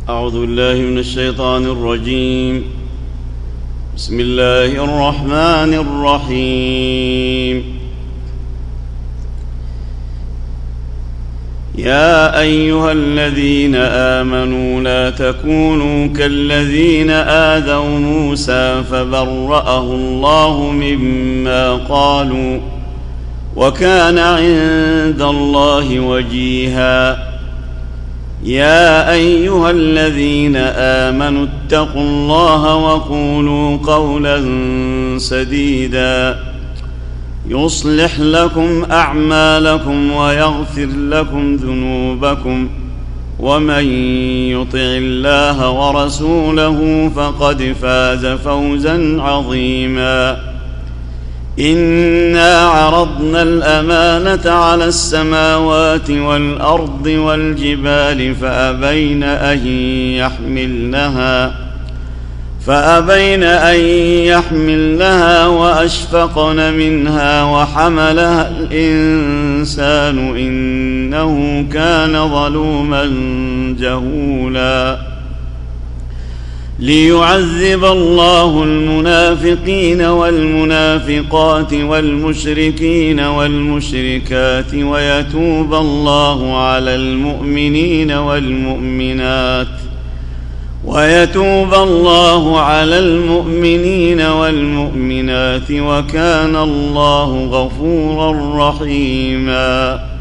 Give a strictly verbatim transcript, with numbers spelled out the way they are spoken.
أعوذ بالله من الشيطان الرجيم. بسم الله الرحمن الرحيم. يا أيها الذين آمنوا لا تكونوا كالذين آذوا موسى فبرأه الله مما قالوا وكان عند الله وجيها. يا أيها الذين آمنوا اتقوا الله وقولوا قولا سديدا يصلح لكم أعمالكم ويغفر لكم ذنوبكم، ومن يطع الله ورسوله فقد فاز فوزا عظيما. إنا عرضنا الأمانة على السماوات والأرض والجبال فأبين أن يحملنها فأبين أن يحملنها وأشفقن منها وحملها الإنسان إنه كان ظلوما جهولا. ليعذب الله المنافقين والمنافقات والمشركين والمشركات ويتوب الله على المؤمنين والمؤمنات ويتوب الله على المؤمنين والمؤمنات وكان الله غفورا رحيما.